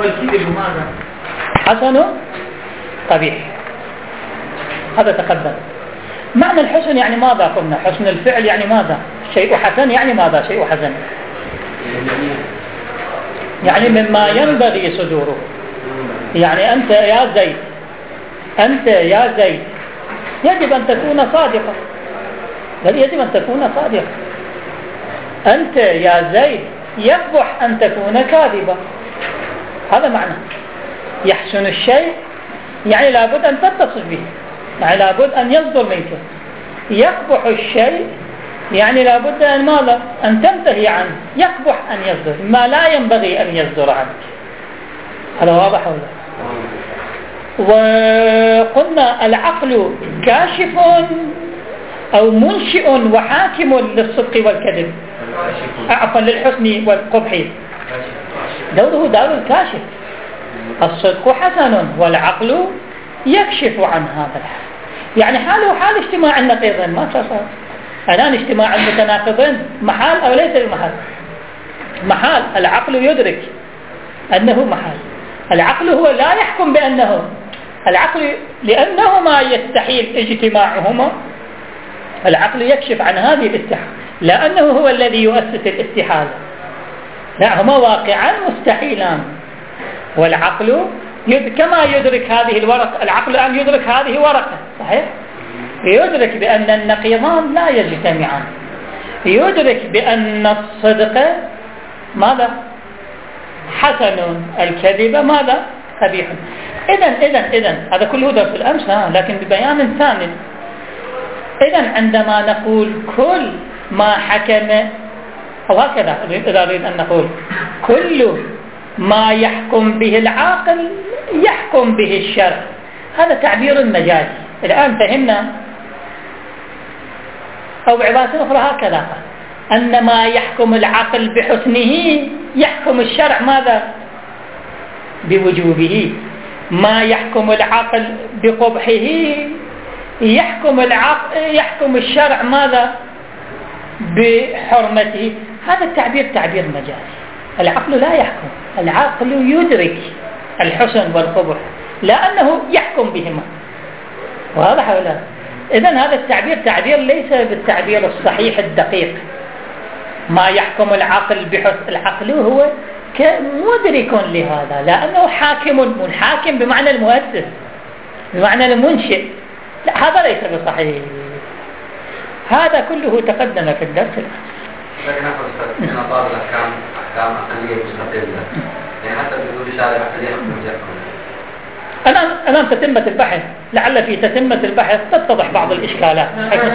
والكذب ماذا؟ حسن قبيح. هذا تقدم. معنى الحسن يعني ماذا قلنا؟ حسن الفعل يعني ماذا؟ شيء حسن يعني ماذا؟ شيء حسن يعني مما ينبغي صدوره. يعني أنت يا زيد، أنت يا زيد يجب أن تكون صادقا، بل يجب أن تكون صادقا. أنت يا زيد يقبح أن تكون كاذبا. هذا معنى يحسن الشيء يعني لابد أن تتصف به، يعني لابد أن يصدر منك. يقبح الشيء يعني لابد أن ماذا؟ أن تنتهي عنه. يقبح أن يصدر ما لا ينبغي أن يصدر عنك. هذا واضح ولا؟ وقلنا العقل كاشف أو منشئ وحاكم للصدق والكذب، عفوا للحسن والقبح. دوره دور الكاشف. الصدق حسن والعقل يكشف عن هذا الحال. يعني حاله حال اجتماع النقيضين. ما صار الآن اجتماع المتناقضين محال أو ليس بمحال؟ محال. العقل يدرك أنه محال. العقل هو لا يحكم بأنه العقل لأنه ما يستحيل اجتماعهما. العقل يكشف عن هذه الاستحالة لأنه هو الذي يؤسس الاستحالة. لا، هما واقعان مستحيلان. والعقل كما يدرك هذه الورقة، العقل الآن يدرك هذه ورقة، صحيح؟ يدرك بأن النقيضان لا يجتمعان. يدرك بأن الصدق ماذا؟ حسن، الكذب ماذا؟ قبيح. إذن هذا كله درس الأمس، لكن ببيان ثاني. إذن عندما نقول كل ما حكم، أو هكذا إذا أريد أن نقول كل ما يحكم به العاقل يحكم به الشرع، هذا تعبير مجازي. الآن فهمنا. أو بعبارة أخرى هكذا، أن ما يحكم العقل بحسنه يحكم الشرع ماذا؟ بوجوبه. ما يحكم العقل بقبحه يحكم الشرع ماذا؟ بحرمته. هذا التعبير تعبير مجازي. العقل لا يحكم، العقل يدرك الحسن والقبح لأنه يحكم بهما. واضح ولا؟ إذن هذا التعبير تعبير ليس بالتعبير الصحيح الدقيق. ما يحكم العقل بحسن، العقل هو مدرك لهذا لأنه حاكم. الحاكم بمعنى المؤسس، بمعنى المنشئ. لا، هذا ليس بصحيح. هذا كله تقدم في الدرس الآن. لكن أخذ بعض الأحكام أحكام عقلية مستقلة، يعني حتى بدون شارع عقلية يحكم. الآن تتمة البحث، لعل في تتمة البحث تتضح بعض الإشكالات.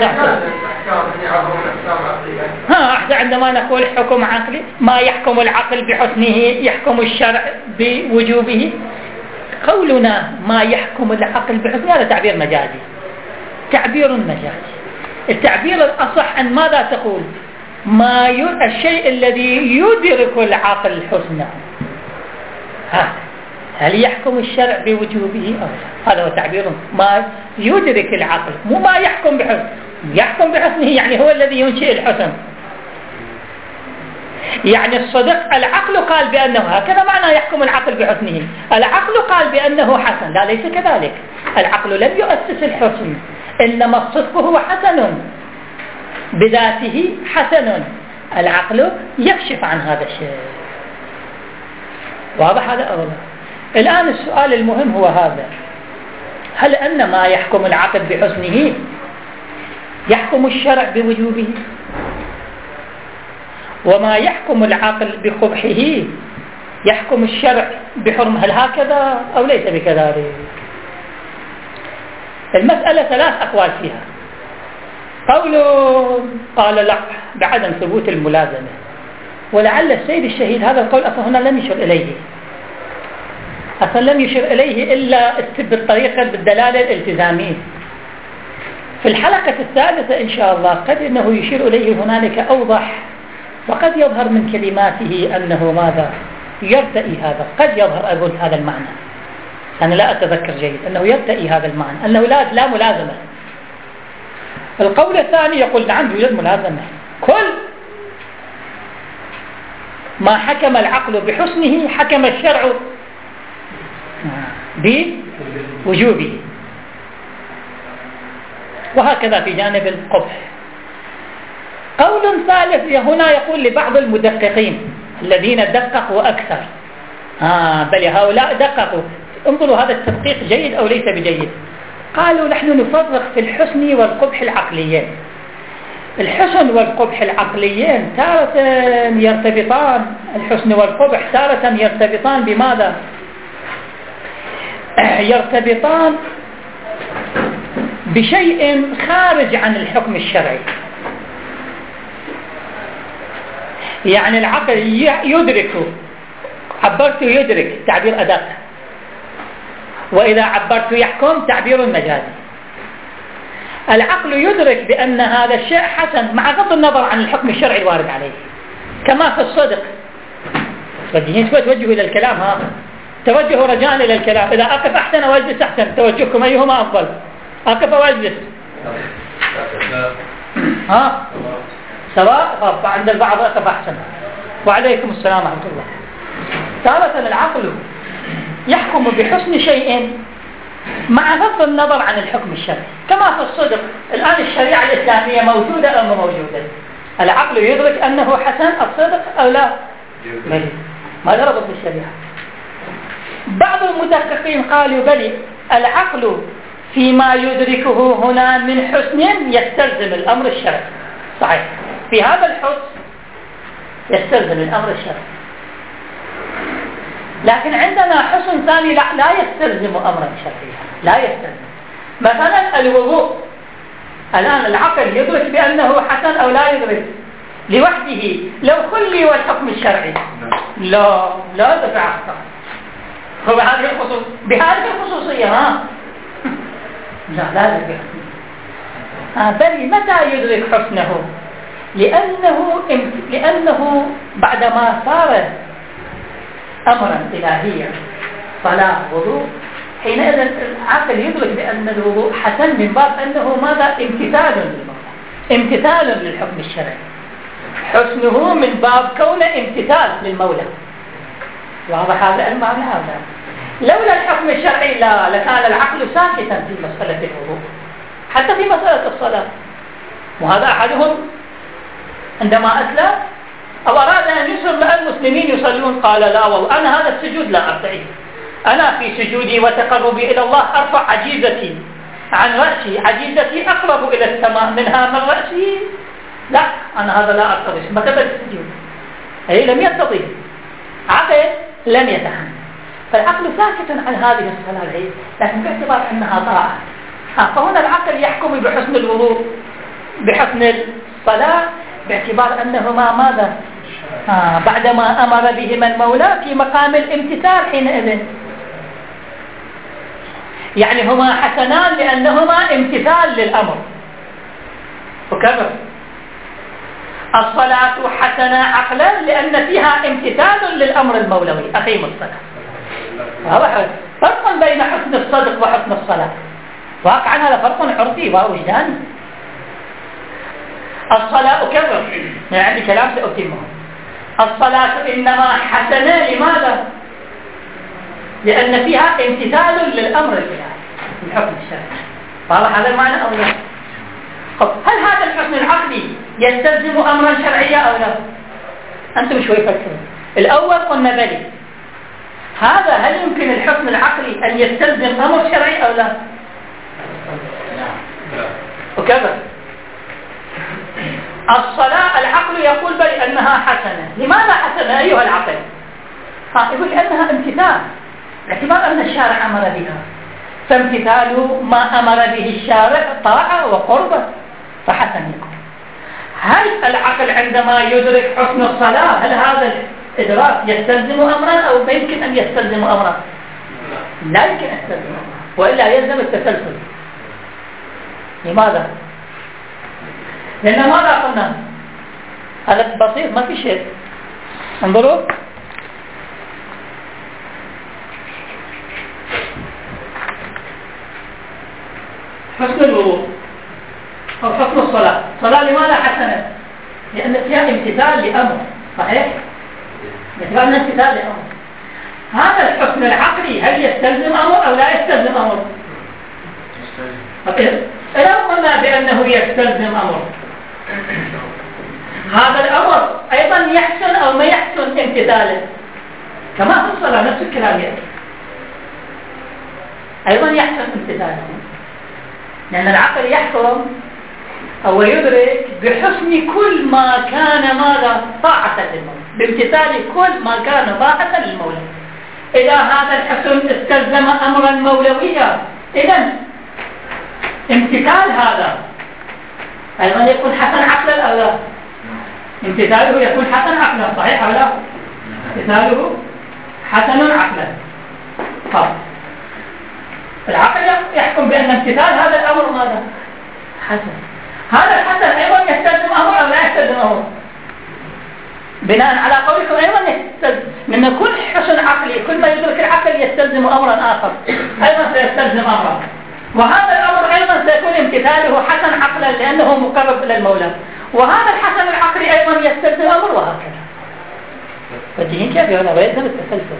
عندما نقول حكم عقلي، ما يحكم العقل بحسنه يحكم الشرع بوجوبه. قولنا ما يحكم العقل بحسنه هذا تعبير مجازي، تعبير مجازي. التعبير الأصح أن ماذا تقول؟ الشيء الذي يدرك العقل حسنه، هل يحكم الشرع بوجوبه أو لا؟ هذا هو تعبير ما يدرك العقل، مو ما يحكم بحسنه. يحكم بحسنه يعني هو الذي ينشئ الحسن. يعني الصدق العقل قال بأنه هكذا، معنى يحكم العقل بحسنه. العقل قال بأنه حسن، لا ليس كذلك. العقل لم يؤسس الحسن، إنما الصدق هو حسن بذاته، حسن. العقل يكشف عن هذا الشيء. واضح هذا أولا؟ الآن السؤال المهم هو هذا: هل أن ما يحكم العقل بحسنه يحكم الشرع بوجوبه، وما يحكم العقل بقبحه يحكم الشرع بحرمه؟ هل هكذا أو ليس بكذلك؟ المسألة ثلاث أقوال فيها. قال لا بعدم ثبوت الملازمة، ولعل السيد الشهيد هذا القول أصلا هنا لم يشر إليه، أصلا لم يشر إليه إلا بالطريقة بالدلالة الالتزامية. في الحلقة الثالثة إن شاء الله قد إنه يشير إليه هنالك أوضح، وقد يظهر من كلماته أنه ماذا يرتئي هذا. قد يظهر أقول هذا المعنى، أنا لا أتذكر جيد، أنه يرتئي هذا المعنى، أنه لا ملازمة. القول الثاني يقول نعم يوجد ملازمة. كل ما حكم العقل بحسنه حكم الشرع بوجوبه. وهكذا في جانب القبح. قول ثالث هنا يقول لبعض المدققين الذين دققوا أكثر، بل هؤلاء دققوا، انظروا هذا التدقيق جيد أو ليس بجيد. قالوا نحن نفرق في الحسن والقبح العقليين. الحسن والقبح العقليين تارة يرتبطان، الحسن والقبح تارة يرتبطان بماذا؟ يرتبطان بشيء خارج عن الحكم الشرعي. يعني العقل يدرك، عبرت يدرك تعبير أدق، وإذا عبرت يحكم تعبير مجازي. العقل يدرك بأن هذا الشيء حسن مع غض النظر عن الحكم الشرعي الوارد عليه، كما في الصدق. توجهوا إلى الكلام، توجهوا رجاء إلى الكلام. إذا أقف أحسن واجلس أحسن، توجهكم أيهما أفضل؟ أقف واجلس؟ سواء. عند البعض أقف أحسن. وعليكم السلام ورحمة الله. تارة العقل يحكم بحسن شيء مع غض النظر عن الحكم الشرعي، كما في الصدق. الآن الشريعة الإسلامية موجودة أو موجودة؟ العقل يدرك أنه حسن الصدق أو لا؟ ما ربط بالشريعة. بعض المدققين قالوا بل العقل فيما يدركه هنا من حسن يستلزم الأمر الشرعي. صحيح، في هذا الحسن يستلزم الأمر الشرعي، لكن عندنا حسن ثاني لا يستلزم أمرا شرعيا، لا يستلزم. مثلا الوضوء، الآن العقل يدرك بأنه حسن أو لا يدرك؟ لوحده لو خلي والحكم الشرعي لا دفع أخطأ. بهذه الخصوصية لا يدرك. بل متى يدرك حسنه؟ لأنه بعدما صار أمرا إلهيا صلاة وضوء، حينئذ العقل يدرك بأن الوضوء حسن من باب أنه ماذا؟ امتثال للحكم الشرعي. حسنه من باب كونه امتثال للمولى. واضح هذا المعنى هذا؟ لولا الحكم الشرعي لكان العقل ساكتا في مسألة الوضوء، حتى في مسألة الصلاة. وهذا أحدهم عندما أسلم أو أراد أن يسلم مع المسلمين يصلون قال لا والله أنا هذا السجود لا أرتعي، أنا في سجودي وتقربي إلى الله أرفع عجيزتي عن رأسي، عجيزتي أقرب إلى السماء منها من رأسي، لا أنا هذا لا أرتضي مكتب السجود. أي لم يرتضي، عقل لم يتحمل. فالعقل ساكت عن هذه الصلاة، لكن باعتبار أنها طاعة. فهنا العقل يحكم بحسن الوضوء بحسن الصلاة باعتبار أنهما ماذا؟ بعدما أمر بهما المولى في مقام الامتثال حينئذ، يعني هما حسنان لأنهما امتثال للأمر. وكذا الصلاة حسنة عقلا لأن فيها امتثال للأمر المولوي، أقيم الصلاة. هذا فرق بين حسن الصدق وحسن الصلاة، واقعا هذا فرق عرفي ووجداني. الصلاة أكرر، يعني كلام سأتمه. الصلاة إنما حسنة لماذا؟ لأن فيها امتثال للأمر الإلهي الحكم الشرعي. واضح هذا المعنى أو لا؟ هل هذا الحسن العقلي يستلزم أمرا شرعيا أو لا؟ أنتم شوي فكروا. الأول قلنا بلي، هذا هل يمكن الحسن العقلي أن يستلزم أمر شرعي أو لا؟ وكذا الصلاة العقل يقول بل أنها حسنة. لماذا حسنة أيها العقل؟ يقول لأنها امتثال، باعتبار أن الشارع أمر بها، فامتثال ما أمر به الشارع طاعة وقربة، فحسن يكون. هل العقل عندما يدرك حسن الصلاة هل هذا الإدراك يستلزم أمرا أو ما يمكن أن يستلزم أمرا؟ لا يمكن أن يستلزم أمرا، وإلا يلزم التسلسل. لماذا؟ لأن ماذا قلنا؟ هذا بسيط ما في شيء. انظروا حسن الوضوء أو حسن الصلاة. الصلاة لماذا حسنة؟ لأن فيها امتثال لأمر، صحيح؟ باعتبار أنها امتثال لأمر. هذا الحسن العقلي هل يستلزم أمر أو لا يستلزم أمر؟ لو قلنا بأنه يستلزم أمر، هذا الأمر أيضا يحسن أو ما يحسن امتثاله، كما في الصلاة نفس الكلام يعني. أيضا يحسن امتثاله، لأن العقل يحكم أو يدرك بحسن كل ما كان ماذا طاعة للمولى، بامتثال كل ما كان طاعة للمولى. إذا هذا الحسن استلزم أمرا مولويا، إذن امتثال هذا أيضا يكون حسن عقلا أو لا؟ امتثاله يكون حسن عقلا، صحيح أو لا؟ امتثاله حسن عقلا. طيب العقل يحكم بأن امتثال هذا الأمر ماذا؟ حسن. هذا الحسن أيضا يستلزم أمر أو لا يستلزم أمر؟ بناء على قولكم أيضا يستلزم، لأن كل حسن عقلي كل ما يدرك العقل يستلزم أمرا آخر، أيضا سيستلزم أمرا، وهذا الأمر أيضا سيكون امتثاله حسن عقلا لأنه مقرب إلى المولى، وهذا الحسن العقلي أيضا يستلزم أمر، وهكذا. فالدين كيف يقول ويلزم التسلسل.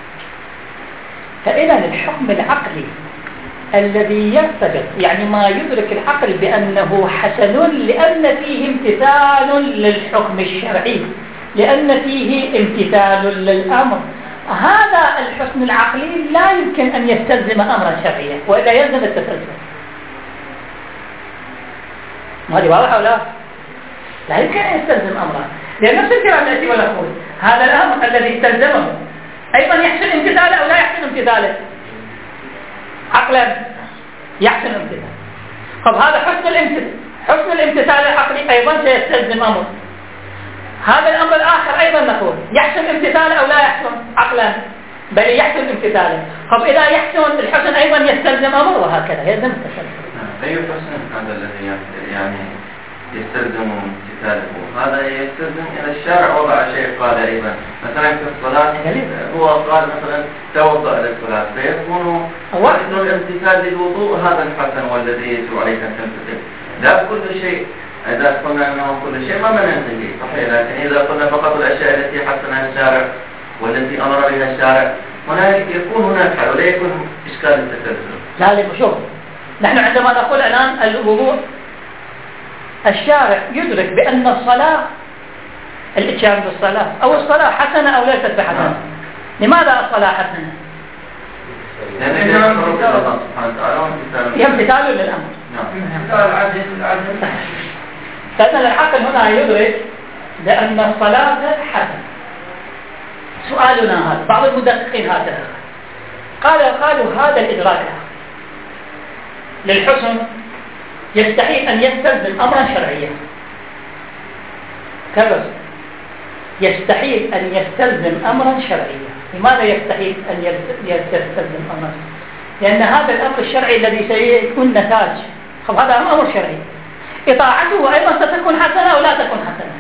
فإذا الحكم العقلي الذي يرتبط يعني ما يدرك العقل بأنه حسن لأن فيه امتثال للحكم الشرعي، لأن فيه امتثال للأمر، هذا الحسن العقلي لا يمكن أن يستلزم أمرا شرعيا وإلا يلزم التسلسل. هذه واضحة ولا لا يمكن أن يستلزم أمرا، لأن نفس الكلام الذي ونقول هذا الأمر الذي استلزمه أيضا يحسن امتثاله أو لا يحسن امتثاله؟ عقلا يحسن امتثاله. طب هذا حسن الامتثال العقلي أيضا سيستلزم أمر. هذا الأمر الآخر أيضا نقول يحسن امتثاله أو لا يحسن عقلا؟ بل يحسن امتثاله. طب إذا يحسن الحسن أيضا يستلزم أمر، وهكذا يلزم التسلسل. أي حسن هذا الذي يعني يستلزم امتثاله؟ هذا يستلزم إلى الشارع وضع شيء قال أيضا مثلا في الصلاة، هو قال مثلا توضأ للصلاة، فيكون حسن الامتثال للوضوء هذا الحسن والذي يجب عليك أن تمتثل. لا كل شيء، إذا قلنا أنه كل شيء ما ننتهي صحيح، لكن إذا قلنا فقط الأشياء التي حسنها الشارع والتي أمر بها الشارع هناك يكون هناك حل ولا يكون إشكال التسلسل. لا شوف، نحن عندما نقول الآن الوضوء، الشارع يدرك بأن الصلاة الاتيان بالصلاة أو الصلاة حسنة أو ليست بحسنة. لماذا الصلاة حسنة؟ امتثال للأمر. فإذا العقل هنا يدرك بأن الصلاة حسنة. سؤالنا هذا، بعض المدققين هكذا قالوا هذا الإدراك للحسن يستحيل أن يستلزم أمرا شرعيا. كذا يستحيل أن يستلزم أمرا شرعيا. لماذا يستحيل أن يستلزم أمرا؟ لأن هذا الأمر الشرعي الذي سيكون نتاج، هذا أمر شرعي، إطاعته أيضا ستكون حسنة أو لا تكون حسنة.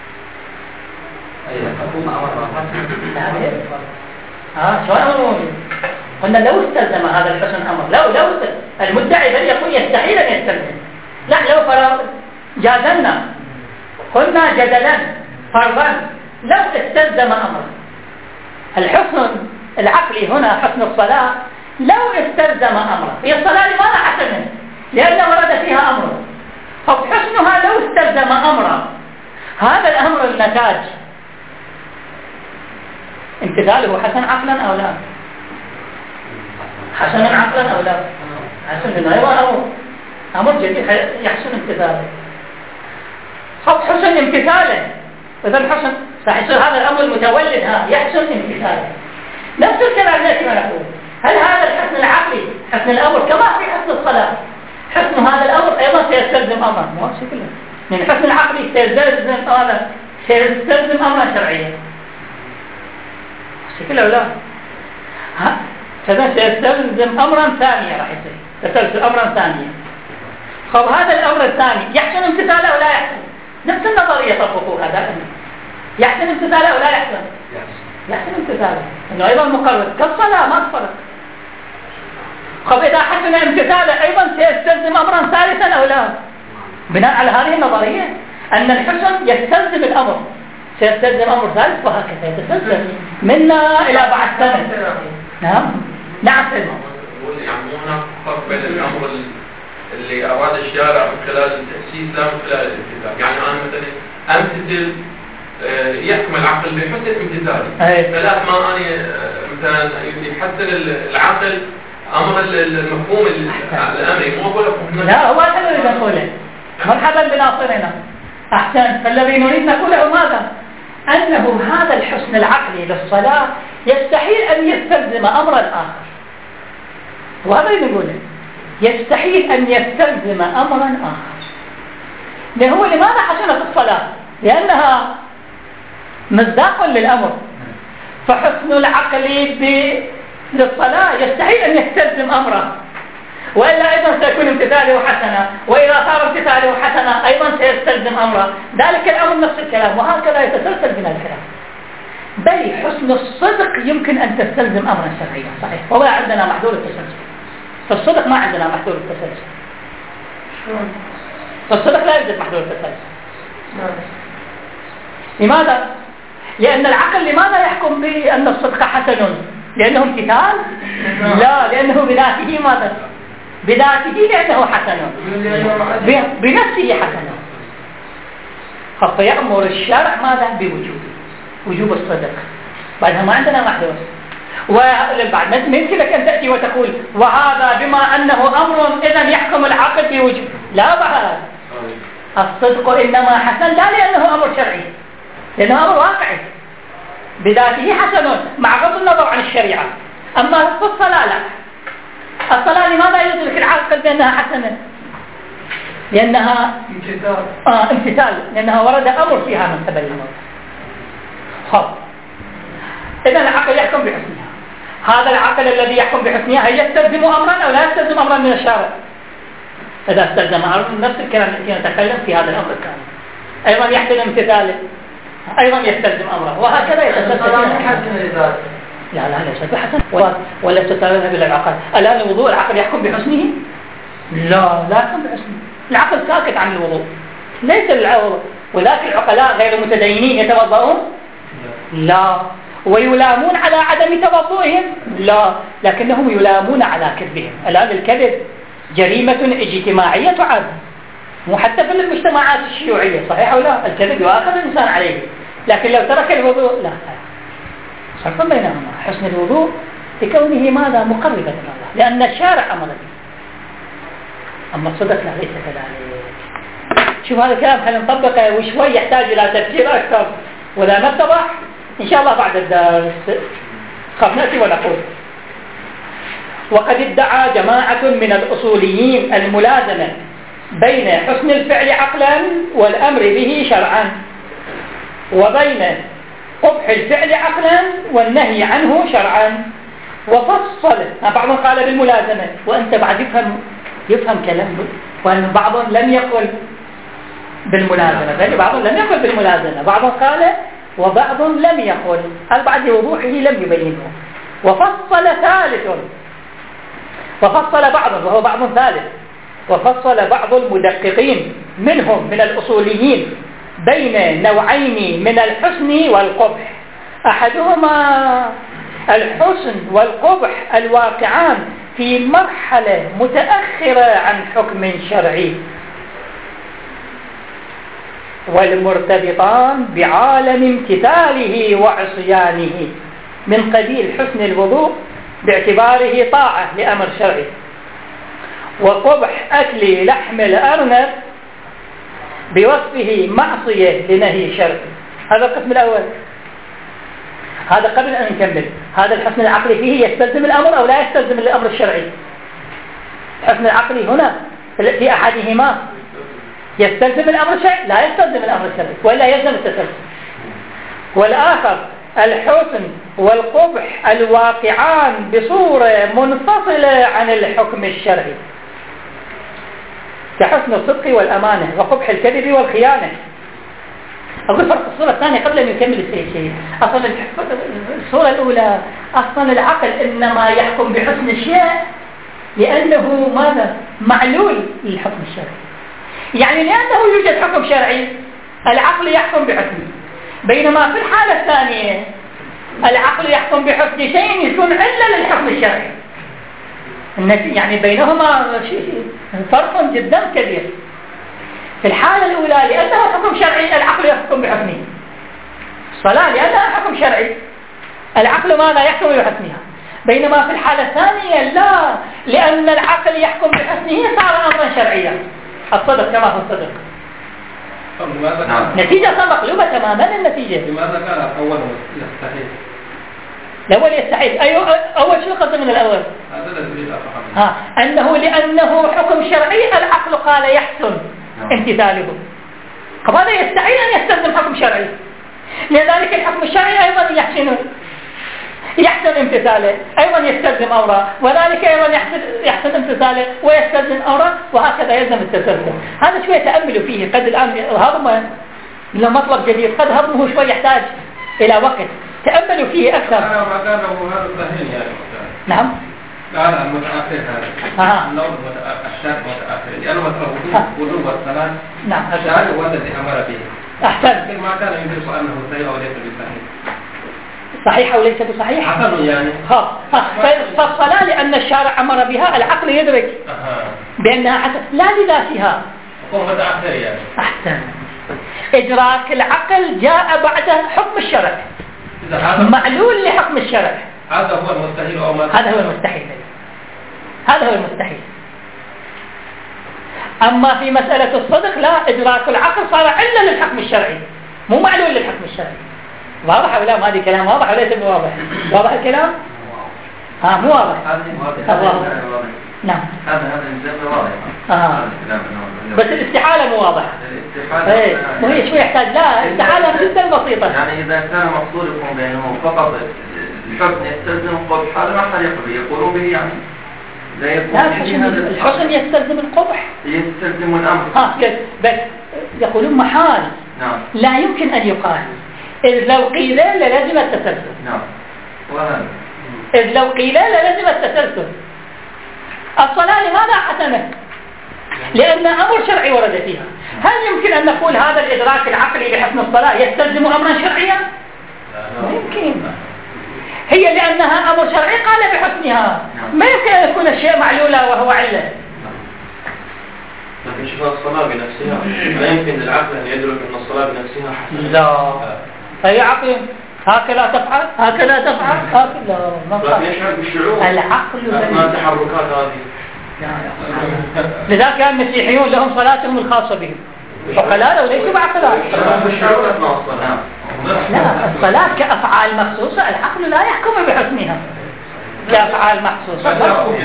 شو أمر موجود؟ قلنا لو استلزم هذا الحسن أمر، لو المدعي بل يقول يستحيل أن يستلزم. لا لو جادلنا قلنا جدلا فرضا لو استلزم أمر. الحسن العقلي هنا حسن الصلاة لو استلزم أمر، هي الصلاة لماذا حسنة؟ لأن ورد فيها أمر. فحسنها لو استلزم أمرا، هذا الأمر النتاج امتثاله حسن عقلا أو لا؟ حسن عقلا أو لا؟ حسن أيضا أمر جديد يحسن امتثاله. حسن امتثاله، إذا الحسن فيصير هذا الأمر المتولد يحسن امتثاله. نفس الكلام الذي نقول، هل هذا الحسن العقلي حسن الأمر كما في حسن الصلاة حسن هذا الأمر أيضا سيستلزم أمرا؟ ما هو شكله من الحسن العقلي سيستلزم أمرا شرعيا شكله لا كذا سيستلزم أمرا ثانيا، راح يصير تسلسل أمرا ثانيا. طب هذا الأمر الثاني يحسن امتثاله أو لا يحسن؟ نفس النظرية تطبقها دائما، يحسن امتثاله أو لا يحسن؟ يحسن امتثاله، إنه أيضا مقرر كالصلاة ما تفرق. طب إذا حسن امتثاله أيضا سيستلزم أمرا ثالثا أو لا؟ بناء على هذه النظرية أن الحسن يستلزم الأمر، سيستلزم أمر ثالث، وهكذا يتسلسل منا إلى بعد سنة. نعم نعم. يعني هناك فرق بين الأمر اللي أراد الشارع من خلال التأسيس لا من خلال الامتثال. يعني أنا مثلا أمتثل يحكم العقل بحسن امتثالي، فلا ما أنا مثلا يحسن العقل أمر المفهوم الأمري مو أقول لكم. لا هو هذا اللي نقوله. مرحبا بناصرنا. أحسن. فالذي نريد نقوله ماذا؟ أنه هذا الحسن العقلي للصلاة يستحيل أن يستلزم أمرا آخر. وهذا اللي نقوله، يستحيل أن يستلزم أمرا آخر. هو لماذا حسنت الصلاة؟ لأنها مصداق للأمر. فحسن العقل للصلاة يستحيل أن يستلزم أمره، وإلا أيضا سيكون امتثاله حسنا، وإذا صار امتثاله حسنا أيضا سيستلزم أمره. ذلك الأمر نفس الكلام، وهكذا يتسلسل بنا الكلام. بل حسن الصدق يمكن أن تستلزم أمرا شرعيا صحيح، وما عندنا محدود التسلسل. فالصدق ما عندنا محدود التسلسل. فالصدق لا يوجد محدود التسلسل. لماذا؟ لأن العقل لماذا يحكم بأن الصدق حسن؟ لأنه امتثال؟ لا، لأنه بذاته ماذا؟ بذاته لأنه حسن، بنفسه حسن. فيأمر الشرع ماذا؟ وجوب الصدق. بعدها ما عندنا محدود. وبعد ما يمكن لك أن تأتي وتقول وهذا بما أنه أمر إذن يحكم العقل بوجوب. لا بهذا. الصدق إنما حسن لا لأنه أمر شرعي، لأنه أمر واقعي بذاته حسن مع غض النظر عن الشريعة. أما في الصلاة لا. الصلاة لماذا يدرك العقل بأنها حسنة؟ لأنها امتثال، لأنها ورد أمر فيها من قبل الموت. إذن العقل يحكم بحسنها. هذا العقل الذي يحكم بحسنها هل يستلزم أمرا أو لا يستلزم أمرا من الشارع؟ إذا استلزم أمرا نفس الكلام الذي نتكلم في هذا الأمر الكامل أيضا يحسن امتثاله، أيضا يستلزم أمره، وهكذا يتسلسل. لا ليس بحسن ولا تتذهب إلى العقل. الآن الوضوء العقل يحكم بحسنه؟ لا يحكم بحسنه. العقل ساكت عن الوضوء، ليس الوضوء. وذاك العقلاء غير المتدينين يتوضؤون؟ لا. ويلامون على عدم توضؤهم؟ لا، لكنهم يلامون على كذبهم. الآن الكذب جريمة اجتماعية تعد، مو حتى في المجتمعات الشيوعية، صحيح أو لا؟ الكذب يؤاخذ الإنسان عليه، لكن لو ترك الوضوء لا. فرق بينهما حسن الوضوء لكونه ماذا؟ مقربا إلى الله، لأن الشارع أمر به. أما الصدق لا، ليس كذلك. شوف هذا الكلام خلينا نطبقه وشوي يحتاج إلى تفكير أكثر، ولا ما اتضح إن شاء الله بعد الدرس خف نأتي ونقول. وقد ادعى جماعة من الأصوليين الملازمة بين حسن الفعل عقلا والأمر به شرعا، وبين قبح الفعل عقلا والنهي عنه شرعا، وفصل. بعضهم قال بالملازمة، وأنت بعد يفهم كلام، وأن بعضهم لم يقل بالملازمة، بعضهم لم يقل بالملازمة، بعضهم قال وبعض لم يقل، بعد وضوحه لم يبينه. وفصل ثالث، وفصل بعض وهو بعض ثالث، وفصل بعض المدققين منهم من الأصوليين بين نوعين من الحسن والقبح. أحدهما الحسن والقبح الواقعان في مرحلة متأخرة عن حكم شرعي، والمرتبطان بعالم امتثاله وعصيانه، من قبيل حسن الوضوء باعتباره طاعة لأمر شرعي، وقبح أكل لحم الأرنب بوصفه معصية لنهي شرعي. هذا القسم الأول. هذا قبل أن نكمل، هذا الحسن العقلي فيه يستلزم الأمر أو لا يستلزم الأمر الشرعي؟ الحسن العقلي هنا في أحدهما يستلزم الأمر الشرعي، لا يستلزم الأمر الشرعي، ولا يلزم التسلسل. والآخر الحسن والقبح الواقعان بصورة منفصلة عن الحكم الشرعي، كحسن الصدق والأمانة وقبح الكذب والخيانة. أقول فرق الصورة الثانية قبل أن يكمل الشيء. أصلا الصورة الأولى أصلا العقل إنما يحكم بحسن الشيء لأنه ماذا؟ معلول للحكم الشرعي، يعني لأنه يوجد حكم شرعي العقل يحكم بحسنه، بينما في الحالة الثانية العقل يحكم بحسن شيء يكون علة للحكم الشرعي. يعني بينهما فرق جدا كبير. في الحالة الأولى لأنه حكم شرعي العقل يحكم بحكمه، الصلاة لأنها حكم شرعي العقل ماذا يحكم بحسنها. بينما في الحالة الثانية لا، لأن العقل يحكم بحسنه صار أمرا شرعيا. الصدق كما هو الصدق. نتيجة مقلوبة تماما النتيجة. لماذا كان الأول يستحيل؟ الأول يستحيل. أول شو قصد من الأول؟ هذا الذي أفهم. أنه لأنه حكم شرعي العقل قال يحسن امتثاله، فهذا يستحيل أن يستلزم حكم شرعي. لذلك الحكم الشرعي أيضا يحسن امتثاله، أيضا يستلزم أمره، وذلك أيضا يحسن امتثاله ويستلزم أمره، وهكذا يلزم التسلسل. هذا شوية تأملوا فيه. قد الآن هضمه لمطلب جديد، قد هضمه شوي يحتاج إلى وقت تأملوا فيه أكثر. ما كان هذا الصحيح يعني. نعم. قال المتأخر هذا. النوع الشاذ متأخر، لأنه مثلا وضوء والصلاة. نعم. الشاذ هو الذي أمر به. أحسن. ما كان يدرس أنه صحيح أو ليس بصحيح. صحيح أو ليس بصحيح؟ حسن يعني. فالصلاة لأن الشارع أمر بها العقل يدرك بأنها حسن لا لذاتها. هو متأخر يعني. أحسن. إدراك العقل جاء بعد حكم الشرع، معلول لحكم الشرع. هذا هو المستحيل أو ما؟ هذا هو المستحيل. هذا هو المستحيل. أما في مسألة الصدق لا، إدراك العقل صار علة للحكم الشرعي مو معلول للحكم الشرعي. واضح ولا ما هذا كلام واضح ولا ليس واضح؟ واضح الكلام؟ مو واضح. واضح. نعم. هذا الجزء واضح. بس الاستحالة مو واضح. الاستحالة. وهي شوي يحتاج لا استحالة جدا بسيطة. يعني إذا كان مقصودكم بأنه فقط الحسن يستلزم القبح هذا ما حد يقولون به يعني. لا الحسن يستلزم القبح. يستلزم الأمر. بس يقولون محال. نعم. لا يمكن أن يقال. إذ لو قيل للزم التسلسل. نعم. وهذا. إذ لو قيل للزم التسلسل. الصلاة لماذا حسنت؟ لأن أمر شرعي ورد فيها. هل يمكن أن نقول هذا الإدراك العقلي لحسن الصلاة يستلزم أمرا شرعيا؟ ما يمكن. هي لأنها أمر شرعي قال بحسنها. ما يمكن أن يكون الشيء معلولا وهو علة. لكن شوف الصلاة بنفسها لا يمكن للعقل أن يدرك أن الصلاة بنفسها حسنة. لا. فهي عقل هكذا تفعل هكذا تفعل هكذا. لكن يشعر بالشعور. العقل ما التحركات هذه. لذلك كان المسيحيون لهم صلاتهم الخاصة بهم. عقلاء وليسوا بعقلاء. لا، الصلاة كأفعال مخصوصة العقل لا يحكم بحسنها كأفعال مخصوصة.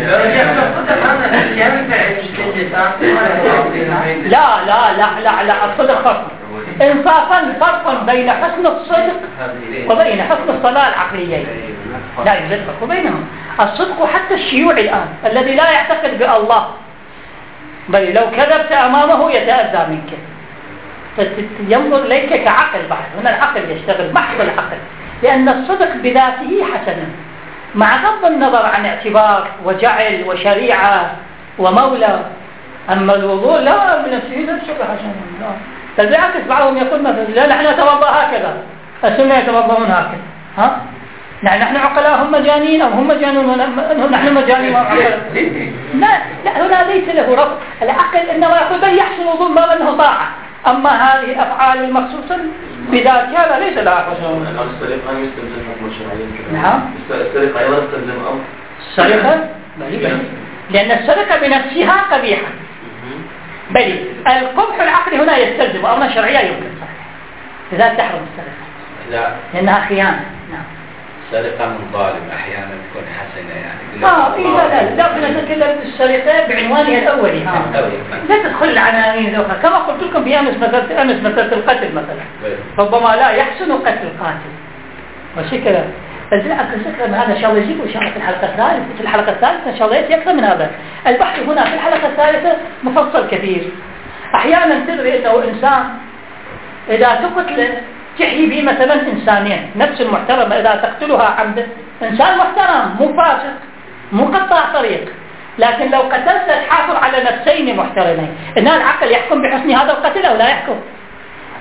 لا الصدق فرق. انصافا فرق بين حسن الصدق وبين حسن الصلاة العقليين. لا يوجد فرق بينهم. الصدق حتى الشيوعي الآن الذي لا يعتقد بالله بل لو كذبت أمامه يتأذى منك، ينظر إليك كعقل. بعد هنا العقل يشتغل محض العقل، لأن الصدق بذاته حسنا مع غض النظر عن اعتبار وجعل وشريعة ومولى. أما الوضوء لا بنفسه لا شبه حسنا. بالعكس بعضهم يقول مثلا لا نحن نتوضأ هكذا، السنة يتوضأون هكذا. نحن عقلاء هم مجانين أو هم مجانون نحن مجانين لا هنا ليس له ربط. العقل إنما يقول بل يحسن وضوء ما أنه طاعة. أما هذه الأفعال المخصوصة بذاتها لا ليس لها حسن. السرقة يستلزم حكم شرعي. نعم. السرقة أيضا يستلزم أمر. السرقة لأن السرقة بنفسها قبيحة. بل القبح العقلي هنا يستلزم أمرا شرعيا يمكن صحيح. لذلك تحرم السرقة. لا. لأنها خيانة. نعم. السرقة من ظالم أحيانا تكون حسنة يعني. لا نتكلم السرقة بعنوانها الأولي. لا تدخل العناوين الأخرى. كما قلت لكم في أمس مثلا القتل مثلا. ربما لا يحسن قتل القاتل. وشكرا. بس لا أكثر من هذا إن شاء الله يجيب إن شاء الله في الحلقة الثالثة إن شاء الله يأتي أكثر من هذا. البحث هنا في الحلقة الثالثة مفصل كثير. أحيانا تدري أنه إنسان إذا تقتل تحيي به مثلا إنسانين نفس المحترمة إذا تقتلها عمد إنسان محترم مو فاسق مو قطاع طريق، لكن لو قتلت تحافظ على نفسين محترمين. إن العقل يحكم بحسن هذا القتل أو لا يحكم؟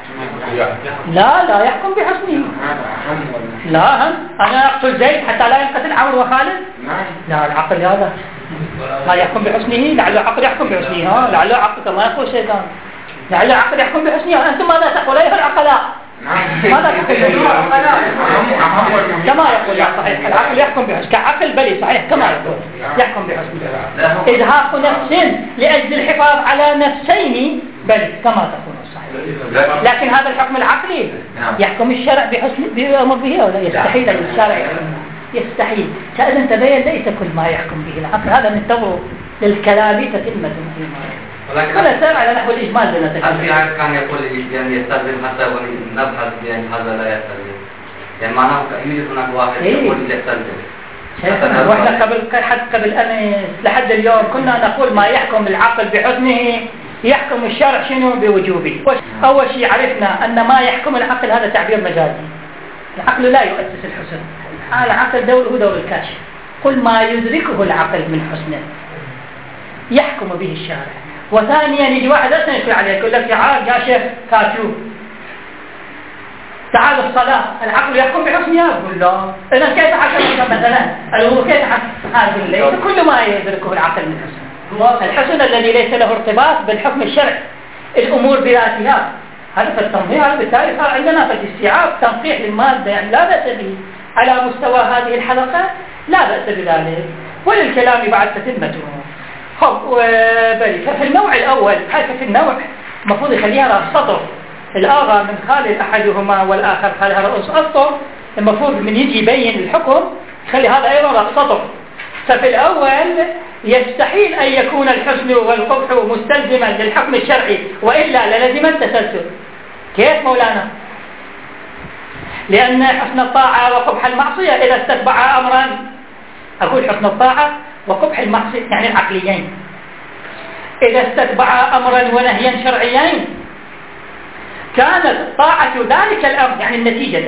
لا يحكم بحسنه. لا أنا أقتل زيد حتى لا ينقتل عمرو وخالد. لا العقل هذا لا يحكم بحسنه. لعله عقل يحكم بحسنه. لعله عقل كما يقول الشيطان. لعله عقل يحكم بحسنه. أنتم ماذا تقول أيها العقلاء؟ ماذا تقول؟ كما يقول لا صحيح العقل يحكم بحسنه. كعقل بلي صحيح كما يقول يحكم بحسنه. إزهاق نفس لأجل الحفاظ على نفسين بلي كما تقول صحيح. لكن هذا الحكم العقلي يحكم الشرع بحسن بأمر به ولا يستحيل الشرع يستحيل. فإذا تبين ليس كل ما يحكم به العقل. هذا ننتظر للكلام تتمة فيما ولا سامع على نحو الإجمال بنتكلم. في عارف كان يقول يعني يستخدم حتى ونبحث يعني هذا لا يستخدم يعني معناه يوجد هناك واحد يقول يستخدم. واحنا قبل أمس لحد اليوم كنا نقول ما يحكم العقل بحسنه يحكم الشرع شنو بوجوبه. أول شيء عرفنا أن ما يحكم العقل هذا تعبير مجازي. العقل لا يؤسس الحسن. العقل دوره دور الكاشف. قل ما يدركه العقل من حسنه يحكم به الشارع. وثانيا يجي واحد أسنى يقول عليه يقول لك تعال يا شيخ كاتوب تعال الصلاة العقل يحكم بحسنها. يقول لا إذا كيف حكم مثلا الوضوء كيف حكم؟ يقول ليس كل ما يدركه العقل من حسن. الحسن الذي ليس له ارتباط بالحكم الشرعي الأمور بذاتها هذا في التنظيم. هذا بالتالي صار عندنا في الاستيعاب تنقيح للمادة يعني لا بأس به على مستوى هذه الحلقة لا بأس بذلك وللكلام بعد تتمته. ففي النوع الأول حتى في النوع المفروض يخليها رأس سطر الآغا من خالد أحدهما والآخر خالها رأس أسطر. المفروض من يجي يبين الحكم يخلي هذا أيضا رأس سطر. ففي الأول يستحيل أن يكون الحسن والقبح مستلزما للحكم الشرعي وإلا للزم التسلسل. كيف مولانا؟ لأن حسن الطاعة وقبح المعصية إذا استتبع أمرا أقول حسن الطاعة وقبح المعصية يعني العقليين إذا استتبع أمرا ونهيا شرعيين كانت طاعة ذلك الأمر يعني النتيجة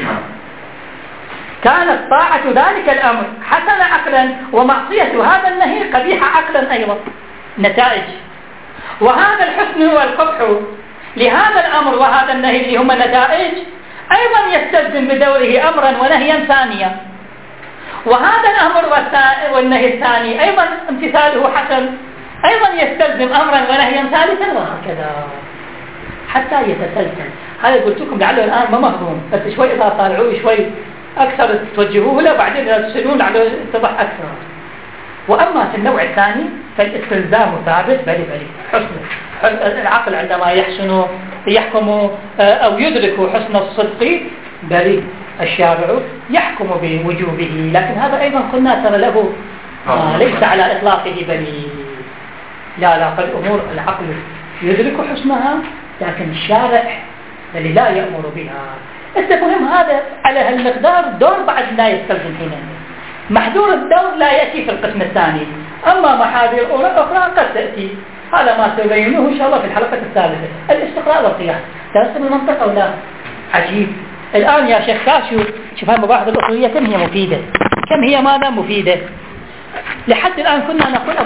كانت طاعة ذلك الأمر حسن عقلا ومعصية هذا النهي قبيح عقلا أيضا نتائج. وهذا الحسن والقبح لهذا الأمر وهذا النهي اللي هم نتائج أيضا يستلزم بدوره أمرا ونهيا ثانيا. وهذا الأمر والنهي الثاني أيضا امتثاله حسن أيضا يستلزم أمرا ونهيا ثالثا وهكذا حتى يتسلسل. هذا قلت لكم لعله الآن ما مهضوم بس شوي إذا طالعوه شوي أكثر توجهوه له بعدين إذا تسألون لعله يتضح أكثر. وأما في النوع الثاني فالاستلزام ثابت بلي حسن العقل عندما يحكم أو يدرك حسن الصدق بلي الشارع يحكم بوجوبه. لكن هذا أيضا قلنا ترى له ليس على إطلاقه بلي لا فالأمور العقل يدرك حسنها لكن الشارع الذي لا يأمر بها. التفهم هذا على هالمقدار دور بعد لا يستلزم هنا. محذور الدور لا يأتي في القسم الثاني. أما محاذير أخرى قد تأتي. هذا ما سيبينه إن شاء الله في الحلقة الثالثة. الاستقراء والقياس درست من المنطقة ولا عجيب. الآن يا شيخ كاشو شوف هالمباحث الأصولية كم هي مفيدة كم هي ماذا مفيدة. لحد الآن كنا نقول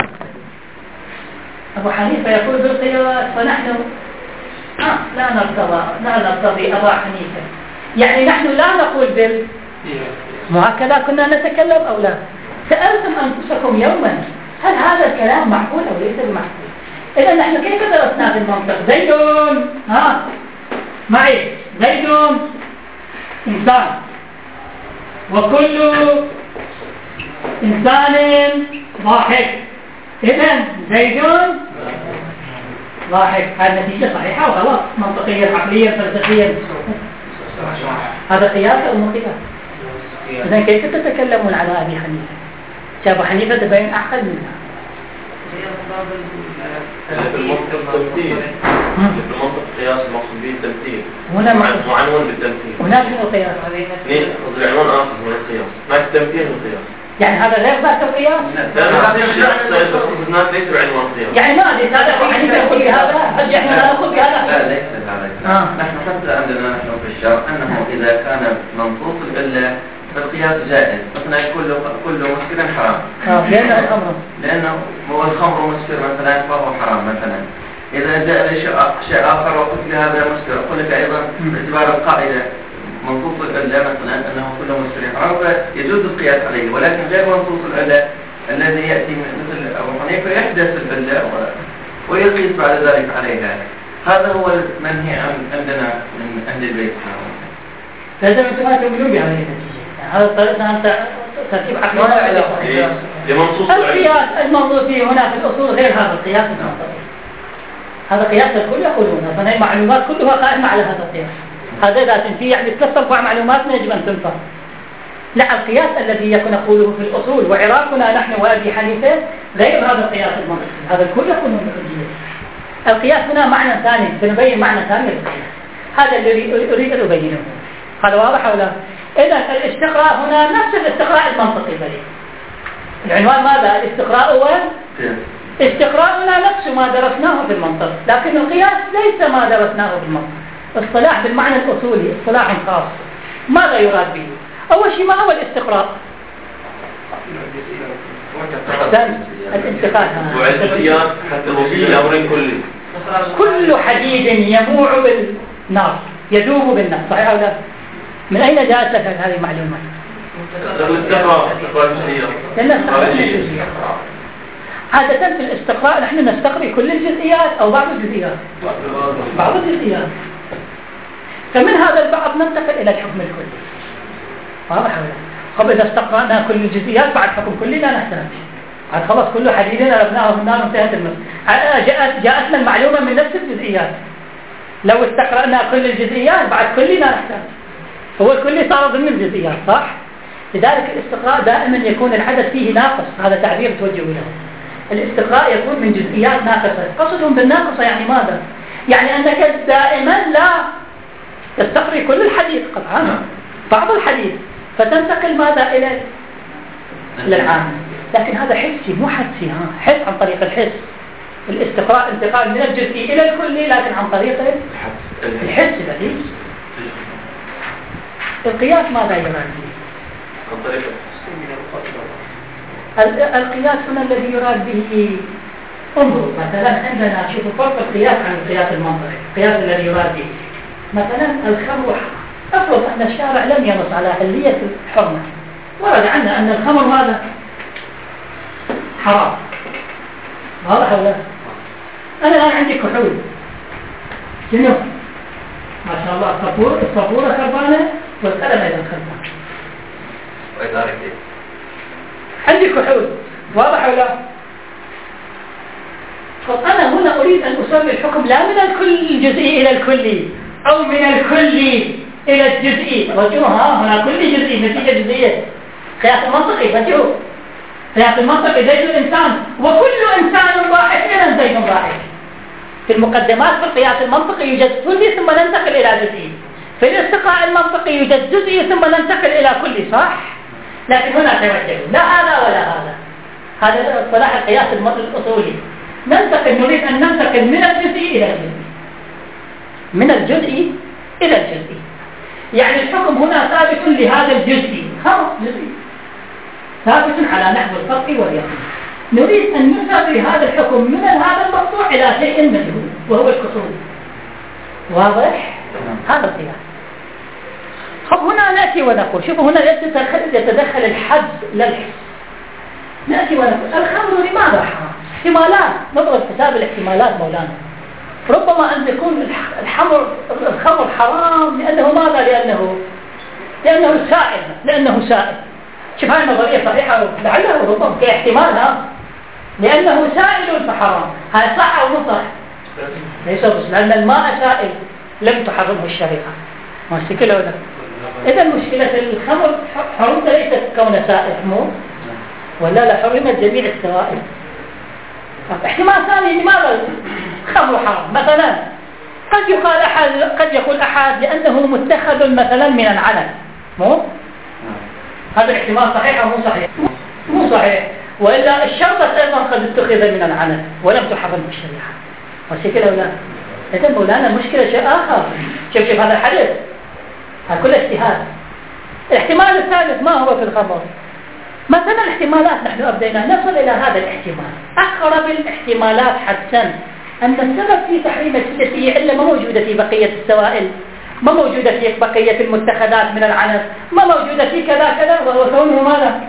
أبو حنيفة يقول بالقياس فنحن لا نرتضي أبا حنيفة يعني نحن لا نقول مو هكذا كنا نتكلم أو لا. سألتم أنفسكم يوما هل هذا الكلام معقول أو ليس بمعقول؟ إذا نحن كيف درسنا في المنطق؟ زيد معي زيد إنسان وكل إنسان ضاحك. إذن زيد ضاحك. هذه نتيجة صحيحة وغلط منطقيا عقليا فلسفيا. هذا قياس أو مو قياس؟ إذن كيف تتكلمون على أبي حنيفة؟ أبو حنيفة تبين أعقل منها. في المنطق تمثيل في المنطق قياس المقصود به التمثيل معنون بالتمثيل. هناك شنو قياس؟ العنوان آخر من القياس ما التمثيل القياس يعني هذا غير ذات القياس؟ الناس ليس بعنوان قياس يعني ما أدري هذا أبو حنيفة يقول بهذا هل إحنا لا نقول بهذا؟ لا ليس بهذا. نحن حتى عندنا نحن في الشرع أنه إذا كان منصوص العلة فالقياس جائز. مثلا كل مسكر حرام لأنه الخمر هو الخمر مسكر مثلا فهو حرام مثلا. إذا جاء لي شيء آخر وقلت لي هذا مسكر، أقول لك أيضا باعتبار القاعدة منصوص العلة مثلا أنه كل مسكر حرام يجوز القياس عليه، ولكن غير منصوص العلة الذي يأتي مثل أبو حنيفة يحدث العلة ويقيس بعد ذلك عليها. هذا هو المنهي عندنا من أهل البيت. لازم أنتم تقولون بهذه النتيجة. هذا طريقنا ترتيب عقلي. القياس المنظور فيه هنا في الأصول غير هذا القياس المنطقي. هذا قياس الكل يقولون، فهي المعلومات كلها قائمة على هذا القياس. هذا ذات فيه يعني 3/4 معلومات يجب أن تنفر. لا، القياس الذي يكون نقوله في الأصول وعراقنا نحن وأبي حنيفة غير هذا القياس المنطقي. هذا الكل يقولون بالحجية. القياس هنا معنى ثاني، سنبين معنى ثاني للقياس. هذا الذي أريد أن أبينه. هذا واضح أو لا؟ إذن الاستقراء هنا نفس الاستقراء المنطقي بلي. العنوان ماذا؟ الاستقراء استقراءنا نفس ما درسناه في المنطق، لكن القياس ليس ما درسناه في المنطق. اصطلاح بالمعنى الأصولي، اصطلاح خاص. ماذا يراد به؟ أول شيء ما هو الاستقراء؟ الانتقال والجزئيات حتى الوصول إلى أمر كلي. كل حديد يموع بالنار يذوب بالنار، صحيح أو لا؟ من أين جاءت لك هذه المعلومات؟ عادة في الاستقراء نحن نستقري كل الجزئيات أو بعض الجزئيات. بعض الجزئيات. فمن هذا البعض ننتقل إلى الحكم الكلي. واضح ولا؟ قبل إذا استقرأنا كل الجزئيات بعد حكم كلي لا نحتاج. عاد خلاص كل حديدنا رفناه في النار انتهت المسألة. جاءتنا المعلومة من نفس الجزئيات. لو استقرأنا كل الجزئيات بعد كلي لا نحتاج. هو الكلي صار ضمن الجزئيات، صح؟ لذلك الاستقراء دائما يكون العدد فيه ناقص، هذا تعبير توجه له. الاستقراء يكون من جزئيات ناقصة. قصدهم بالناقصة يعني ماذا؟ يعني أنك دائما لا تستقري كل الحديث قطعا، بعض الحديث، فتنتقل ماذا إلى العام. لكن هذا حسي مو حسي، حس عن طريق الحس. الاستقراء انتقال من الجزئي إلى الكلي لكن عن طريق الحس الذي. القياس ماذا يراد به؟ عن طريق القياس هنا الذي يراد به. انظروا مثلا عندنا شوفوا فرق القياس عن القياس المنطقي. القياس الذي يراد به مثلا الخمر افرض ان الشارع لم ينص على حلية الحرمة، ورد عنا ان الخمر ماذا؟ حرام. واضح ولا؟ انا الان عندي كحول، شنو؟ ما شاء الله الصفورة خربانة والقلم ايضا خربان. عندي كحول، واضح ولا؟ فأنا هنا أريد أن أسمي الحكم لا من الجزئي إلى الكلي أو من الكلي إلى الجزئي. وجهها هنا كل جزئي نتيجة جزئية. قياس المنطقي فتحوا قياس المنطقي زيد الإنسان وكل إنسان واحد إذن زيد واحد. في المقدمات في القياس المنطقي يوجد كلي ثم ننتقل إلى جزئي. في الاستقراء المنطقي يوجد جزئي ثم ننتقل إلى كلي، صح؟ لكن هنا توجه لا هذا ولا هذا. هذا اصطلاح القياس الأصولي. نريد أن ننتقل من الجزئي إلى الجزئي، من الجزئي إلى الجزئي. يعني الحكم هنا ثابت لهذا الجزئي، خلاص جزئي ثابت على نحو الفرق واليقين. نريد أن نسافر هذا الحكم من هذا المقطوع إلى شيء مجهول وهو الكسور. واضح؟ هذا القياس. طب هنا نأتي ونقول شوفوا هنا يتدخل الحد لا الحس. نأتي ونقول الخمر لماذا حرام؟ احتمالات، نضرب حساب الاحتمالات مولانا. ربما أن تكون الخمر حرام لأنه ماذا؟ لأنه سائل. شوف هاي النظرية صحيحة لعلها ربما كاحتمالها لأنه سائل فحرام. هاي صح أو مو صح؟ ليس بس لأن الماء سائل لم تحرمه الشريعة. ما استكله ولا؟ إذا مشكلة الخمر حرمت ليست كون سائل مو ولا لا حرمت جميع السوائل. احتمال ثاني لماذا خمر حرام؟ مثلا قد يقول أحد لأنه متخذ مثلا من العنب، مو؟ هذا احتمال صحيح أو مو صحيح؟ مو صحيح. وإلا الشرطة أيضا قد اتخذ من العنب ولم تحرم الشريعة. وشكله لا. إذا مولانا المشكلة شيء آخر. شوف هذا الحديث هذا كل اجتهاد. الاحتمال الثالث ما هو في الخمر؟ مثلا الاحتمالات نحن أبدينا نصل إلى هذا الاحتمال. أقرب الاحتمالات حدسا أن السبب في تحريم السدة هي علة ما موجودة في بقية السوائل، ما موجودة في بقية المتخذات من العنب، ما موجودة في كذا كذا، وهو كونه ماذا؟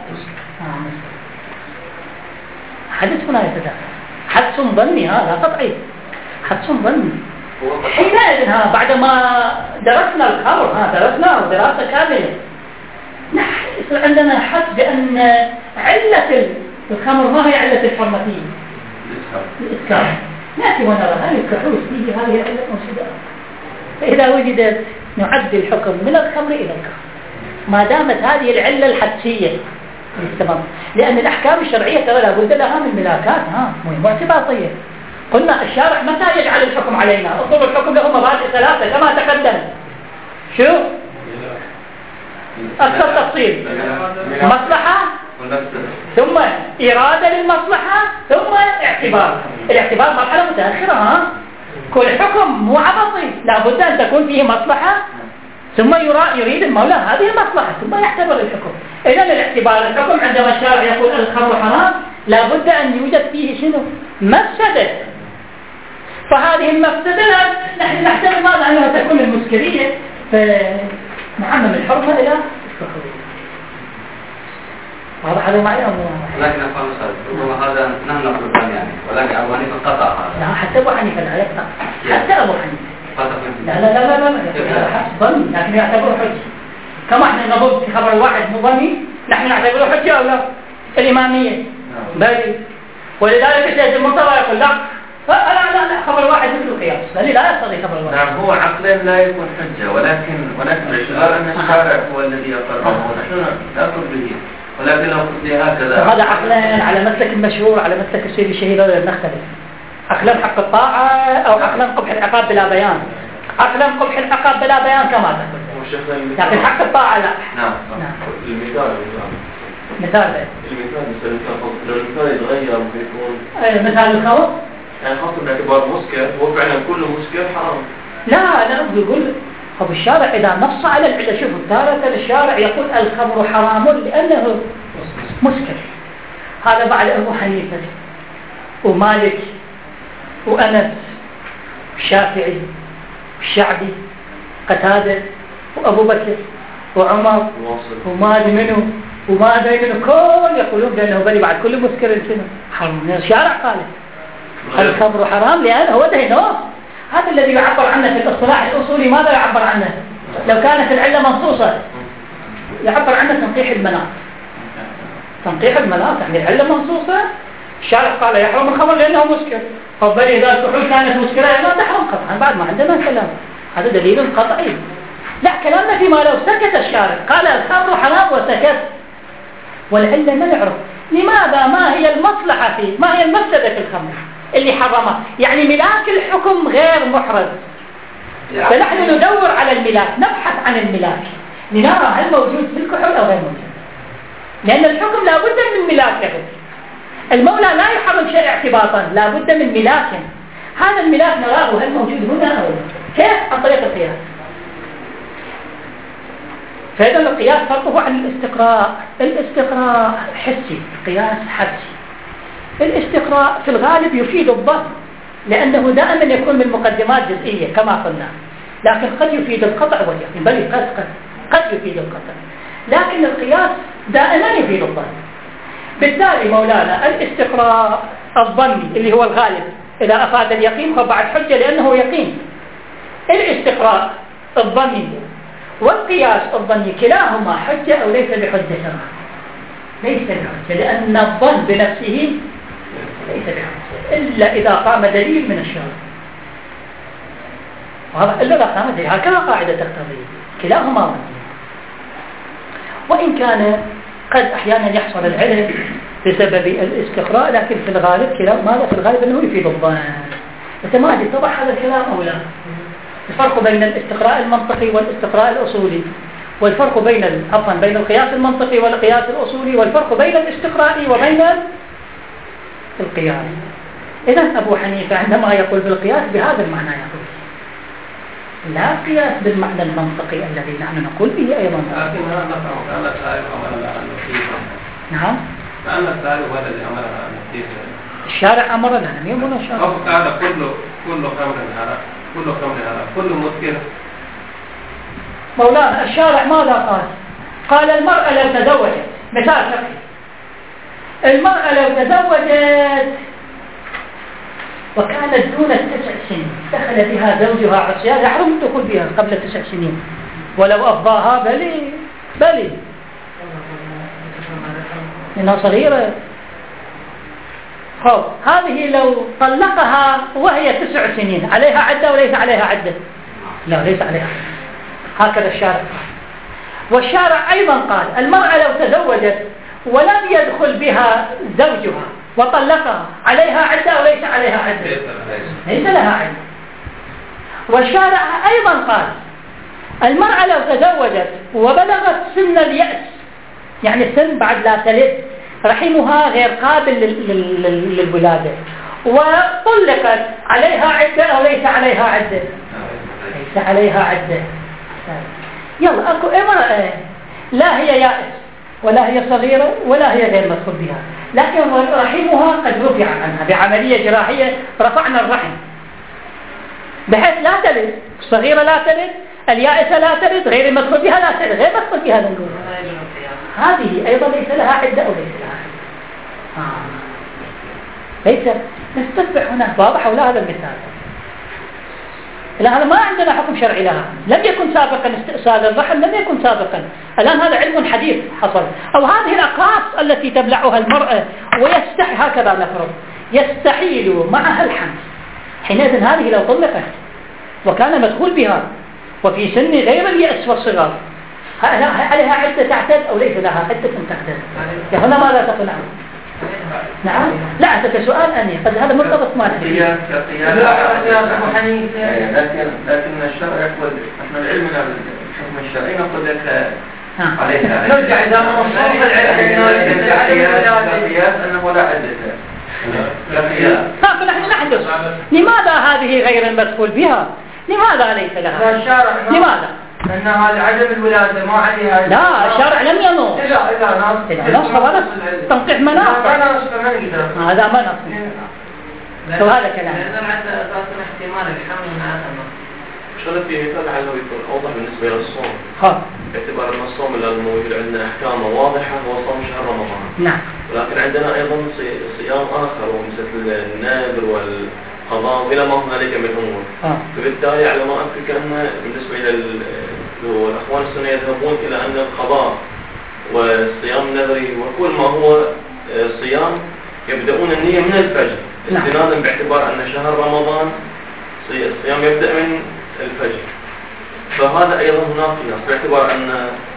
حدث هنا يتداخل، حدث ظني هذا قطعي، حدث ظني. حينئذ بعدما درسنا الخمر درسناه دراسة كاملة، يصير عندنا حد بأن علة الخمر ما هي علة الحرمتية؟ الإسكار. نأتي ونرى هل الكحول فيه هذه العلة موجودة؟ فإذا وجدت نعد الحكم من الخمر إلى الكحول ما دامت هذه العلة الحدسية تمام. لأن الأحكام الشرعية ترى لابد لها من ملاكات مهمة اعتباطية. قلنا الشارع متى يجعل الحكم علينا؟ اطلب الحكم له مبادئ ثلاثة كما تقدم. شو؟ أكثر تفصيل، مصلحة ثم إرادة للمصلحة ثم اعتبار. الاعتبار مرحلة متأخرة. كل حكم مو عبطي، لابد أن تكون فيه مصلحة ثم يريد المولى هذه المصلحة ثم يعتبر الحكم. إذن الاعتبار الحكم عندما الشارع يقول الخمر حرام لابد أن يوجد فيه شنو؟ مفسدة. فهذه المفسدة نحن نحتمل ماذا أنها تكون المسكرية فنعمم الحرمة إلى السخرية. واضح هذا معي أو مو؟ لكن أفهم أستاذ هذا نحن نقول يعني، ولكن أبو حنيفة قطع هذا. لا حتى أبو حنيفة لا يقطع، حتى أبو حنيفة لا لا لا لا لا حسب ظني لكن يعتبره حجة. كما احنا نقول في خبر واحد مو ظني نحن نعتبره حجة أو لا؟ الإمامية بل ولذلك الشيخ المرتضى يقول لا لا خبر واحد مثل القياس، بل لا يقتضي خبر واحد. نعم هو عقلا لا يكون حجة، ولكن الشرع أن الشارع هو الذي يقرره ونحن نأخذ به، ولكن لو قلت هكذا هذا عقلا على مسلك المشهور على مسلك السيد الشهيد ولا نختلف. عقلا حق الطاعة أو عقلا قبح العقاب بلا بيان. عقلا قبح العقاب بلا بيان كما تقول، لكن حق الطاعة لا. نعم. المثال مثال لو المثال يتغير بيكون مثال الخوف يعني خاصة باعتبار مسكر، هو فعلا كله مسكر حرام. لا بيقول طب الشارع إذا نص على العلة، شوفوا تارة الشارع يقول الخمر حرام لأنه مسكر. هذا بعد أبو حنيفة ومالك وأنس والشافعي والشعبي قتادة وأبو بكر وعمر وما منه كل يقولون بأنه بني بعد كل مسكر السنة حرام. الشارع قال الخمر حرام لأنه هو دهنوه. هذا الذي يعبر عنه في الاصطلاح الأصولي. ماذا يعبر عنه؟ لو كانت العلة منصوصة يعبر عنه تنقيح المناط. تنقيح المناط يعني العلة منصوصة، الشارع قال يحرم الخمر لأنه مسكر. طب إذا الكحول كانت مسكرة لا تحرم قطعا، بعد ما عندنا كلام. هذا دليل قطعي. لا كلامنا فيما لو سكت الشارع قال الخمر حرام وسكت، والعلة ما نعرف لماذا، ما هي المصلحة فيه، ما هي المفسدة في الخمر اللي حرمه. يعني ملاك الحكم غير محرز، فنحن ندور على الملاك، نبحث عن الملاك لنرى هل موجود في الكحول أو غير موجود، لأن الحكم لا بد من ملاك له. المولى لا يحرم شيء اعتباطا، لا بد من ملاك. هذا الملاك نراه هل موجود هنا أو كيف؟ عن طريق القياس. فإذا القياس فرقه عن الاستقراء. الاستقراء حسي، القياس حدسي. الاستقراء في الغالب يفيد الظن، لأنه دائما يكون من مقدمات جزئية كما قلنا، لكن قد يفيد القطع واليقين، بل قد يفيد القطع، لكن القياس دائما يفيد الظن. بالتالي مولانا الاستقراء الظني اللي هو الغالب إذا أفاد اليقين فبعد حجة لأنه يقين. الاستقراء الظني والقياس الظني كلاهما حجة أو ليس بحجة شرعا؟ ليس بحجة، لأن الظن بنفسه ليس بحجة إلا إذا قام دليل من الشرع. إلا إذا قام دليل، هكذا قاعدة تقتضي كلاهما ظني. وإن كان قد أحيانا يحصل العلم بسبب الاستقراء، لكن في الغالب ماذا في الغالب أنه يفيد الظن. ما أدري اتضح هذا الكلام أو لا؟ الفرق بين الاستقراء المنطقي والاستقراء الأصولي، والفرق بين القياس المنطقي والقياس الأصولي، والفرق بين الاستقراء وبين القياس. إذن أبو حنيفة عندما يقول بالقياس بهذا المعنى يقول، لا قياس بالمعنى المنطقي الذي نحن نقول به أيضا. لكن هذا نعم. كأن السائل هو الذي أمرنا أن نحديث. الشارع أمرنا لم يأمرنا الشارع. هذا كل خمر كل مسكر. مولانا الشارع ماذا قال؟ قال المرأة لو تزوجت، مثال شخصي، المرأة لو تزوجت وكانت دون 9 سنين دخل بها زوجها عصيان يحرم الدخول بها قبل 9 سنين ولو أفضاها بلي إنها صغيرة. هذه لو طلقها وهي 9 سنين عليها عدة وليس عليها عدة؟ لا ليس عليها عدة. هكذا الشارع قال. والشارع أيضا قال المرأة لو تزوجت ولم يدخل بها زوجها وطلقها عليها عدة وليس عليها عدة؟ ليس لها عدة. والشارع أيضا قال المرأة لو تزوجت وبلغت سن اليأس، يعني السن بعد لا تلد، رحمها غير قابل للولادة، وطلقت عليها عدة أو ليس عليها عدة؟ ليس عليها عدة. يلا أكو امرأة لا هي يائس ولا هي صغيرة ولا هي غير مدخول بها، لكن رحمها قد رفع عنها بعملية جراحية، رفعنا الرحم بحيث لا تلد، الصغيرة لا تلد، اليائسة لا تلد، غير المدخول بها لا تلد، غير مدخول بها نقول هذه أيضا ليس لها عدة أو ليس لها عدة. ليس نستتبع هنا واضح ولا هذا المثال؟ الآن ما عندنا حكم شرعي لها، لم يكن سابقا استئصال الرحم، لم يكن سابقا، الآن هذا علم حديث حصل. أو هذه الأقراص التي تبلعها المرأة ويستحي، هكذا نفرض يستحيل معها الحمل، حينئذ هذه لو طلقت وكان مدخول بها وفي سن غير اليأس والصغار عليها عدة تعتد أو ليس لها عدة تعتد؟ هنا ماذا تقول عنه؟ نعم لا هذا سؤال أني قد هذا مرتبط ما لكن الشرع يقول احنا العلم الحكم الشرعي نقول لك عليها نرجع إذا ما وصلنا القياس أنه لا عدة. فنحن نحدث لماذا هذه غير المدخول بها؟ لماذا ليس لها؟ لماذا؟ لأن هذا عدم الولادة ما عليها. لا الشرع لم ينص. إذا نص خلاص تنقيح مناص. هذا ما نص. وهذا كلام. لأن العدة أساسا احتمال الحمل من عدم. شغلة في مثال لعله يكون أوضح بالنسبة للصوم. باعتبار أن الصوم الذي موجود عندنا أحكامه واضحة هو صوم شهر رمضان. نعم. ولكن عندنا أيضا صيام آخر ومثل النذر والقضاء وإلى ما هنالك من أمور. فبالتالي على ما أذكر أن بالنسبة إلى الأخوان السنة يذهبون إلى أن القضاء والصيام النذري وكل ما هو صيام يبدأون النية من الفجر استنادا باعتبار أن شهر رمضان الصيام يبدأ من الفجر. فهذا أيضا هناك نص باعتبار أن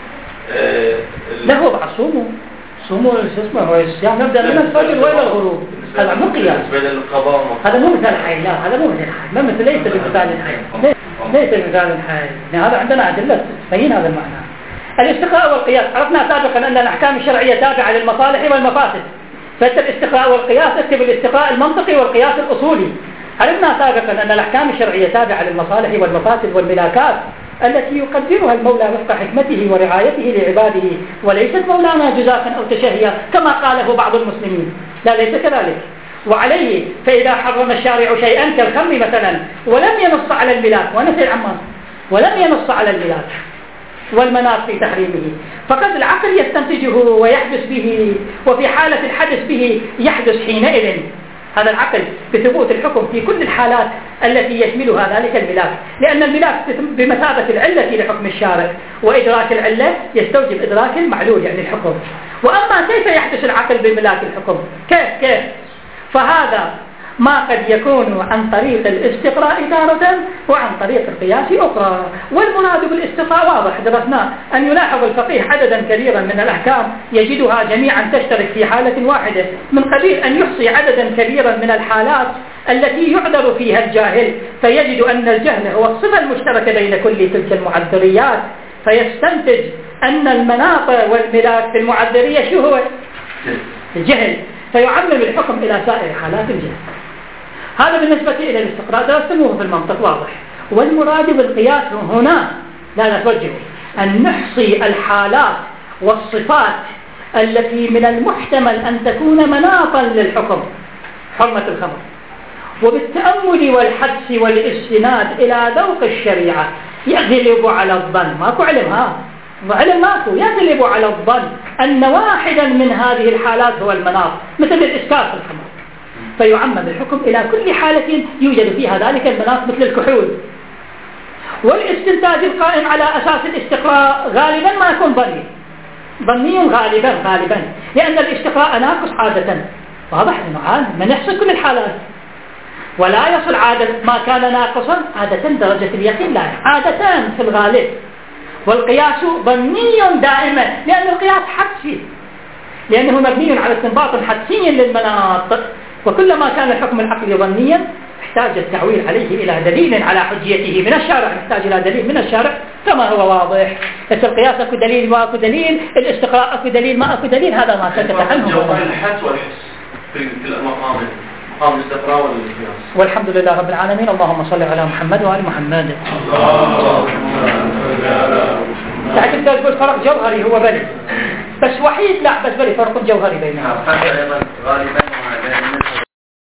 له صوموا اسمه هو الصيام نبدأ من الفجر وإلى الغروب. هذا مو قياس. هذا مو مثال حي. لا هذا مو مثال حي. ما مثل ليس بمثال الحي. ليس بمثال الحي. هذا عندنا أدلة تبين هذا المعنى. الاستقراء والقياس عرفنا سابقا أن الأحكام الشرعية تابعة للمصالح والمفاسد. فالاستقراء والقياس اكتب الاستقراء المنطقي والقياس الأصولي. عرفنا سابقا أن الأحكام الشرعية تابعة للمصالح والمفاسد والملاكات التي يقدرها المولى وفق حكمته ورعايته لعباده، وليست مولانا جزافا أو تشهيا كما قاله بعض المسلمين. لا ليس كذلك. وعليه فإذا حرم الشارع شيئا كالخمر مثلا ولم ينص على الملاك ونسي العمار ولم ينص على الملاك والمناط في تحريمه، فقد العقل يستنتجه ويحدث به، وفي حالة الحدث به يحدث حينئذ هذا العقل بثبوت الحكم في كل الحالات التي يشملها ذلك الملاك، لأن الملاك بمثابة العلة لحكم الشارع، وإدراك العلة يستوجب إدراك المعلول يعني الحكم. وأما كيف يحدث العقل بملاك الحكم؟ كيف؟ فهذا ما قد يكون عن طريق الاستقراء تارة وعن طريق القياس أخرى. والمراد بالاستقراء واضح درسناه، أن يلاحظ الفقيه عددا كبيرا من الأحكام يجدها جميعا تشترك في حالة واحدة، من قبيل أن يحصي عددا كبيرا من الحالات التي يعذر فيها الجاهل، فيجد أن الجهل هو الصفة المشتركة بين كل تلك المعذريات، فيستنتج أن المناط والملاك في المعذرية شو هو؟ الجهل، فيعمم الحكم إلى سائر حالات الجهل. هذا بالنسبة إلى الاستقراء درستموه في المنطق واضح. والمراد بالقياس هنا لا نتوجه أن نحصي الحالات والصفات التي من المحتمل أن تكون مناطا للحكم، حرمة الخمر، وبالتأمل والحدس والاستناد إلى ذوق الشريعة يغلب على الظن، ماكو علم، علم ماكو، يغلب على الظن أن واحدا من هذه الحالات هو المناط، مثل الإسكار في الخمر، فيعمم الحكم إلى كل حالة يوجد فيها ذلك المناط مثل الكحول. والاستنتاج القائم على أساس الاستقراء غالبا ما يكون ظني غالبا، لأن الاستقراء ناقص عادة، واضح أنه من يحصل كل الحالات، ولا يصل عادة ما كان ناقصا عادة درجة اليقين، لا عادة في الغالب. والقياس ظني دائما، لأن القياس حدسي، لأنه مبني على استنباط حدسي للمناط، وكلما كان الحكم العقلي ظنيا احتاج التعويل عليه إلى دليل على حجيته من الشارع، نحتاج إلى دليل من الشارع كما هو واضح. القياس أكو دليل ما أكو دليل، الاستقراء أكو دليل ما أكو دليل، هذا ما سكت عنه. الحدس والحس في المقام الاستقراء والقياس. والحمد لله رب العالمين. اللهم صل على محمد وآل محمد. تعرف تقول فرق جوهري هو بلي، بس وحيد لا، بس بلي فرق جوهري بينهم. هذا أيضا غالبا